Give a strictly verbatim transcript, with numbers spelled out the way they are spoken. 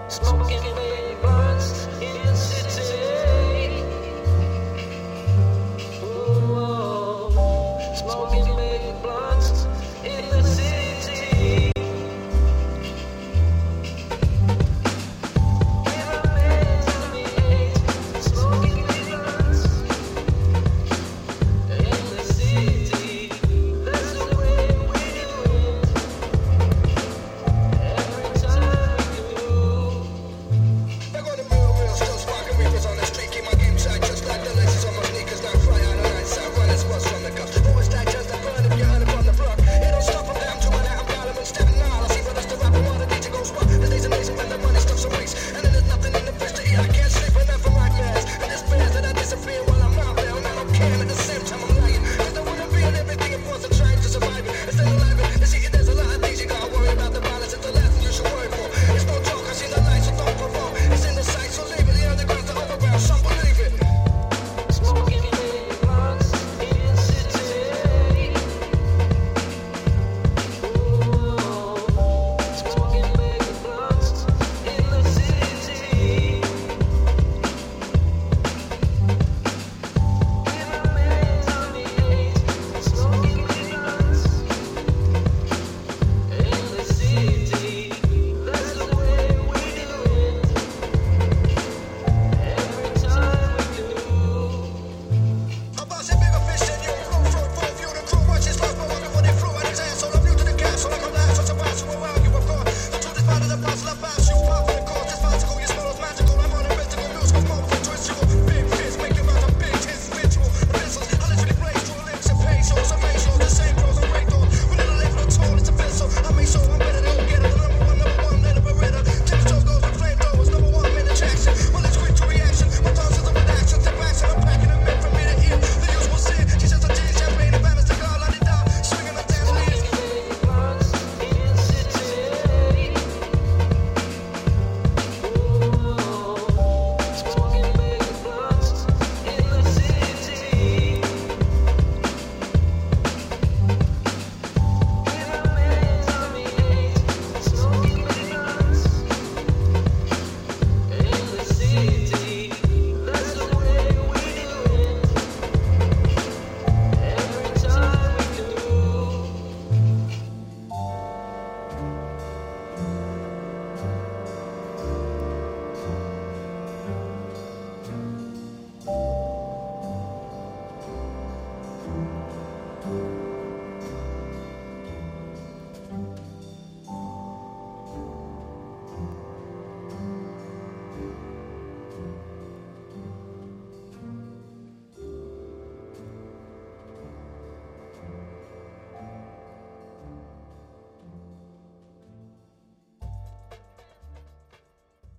Smoking big blunts in the city. Ooh, smoking big blunts in the city. We're a man to be hate. Smoking big blunts in the city. That's the way we do it. Every time we do. I got the real, real, still sparking reapers on the street. Keep my game tight, just like the laces on my sneakers. Now fly out the night side, running spots from the cuffs. Always that just that burn if you heard it from the block. It don't stop from them to an out problem and stepping out. I see brothers to rap and want to need to go swap. The days amazing when the money stuff's a waste. And then there's nothing in the fridge to eat. I can't sleep enough for nightmares. And it's bears that I disappear while I'm out there. And I don't care, and at the same time I'm lying. Cause I wanna be in everything and force and trying to survive it. And stay alive it. And see, there's a lot of things you gotta worry about. The violence is the last thing you should worry for. It's no joke, I see the light, so don't provoke. It's in the sight, so leave it. The underground's the overground, some believe it. Smoking big blunts in the city. Ooh, smoking big blunts in the city. We're a man to be hate. Smoking big blunts in the city. That's the way we do it. Every time we do. I'm bossing bigger fish than you. Flow, flow, flow, view the crew. Watch his life, but walking for they flew. And his asshole, I'm new to the castle. I'm a last, so surprise, so around you, of course. The truth is part of the puzzle, I'm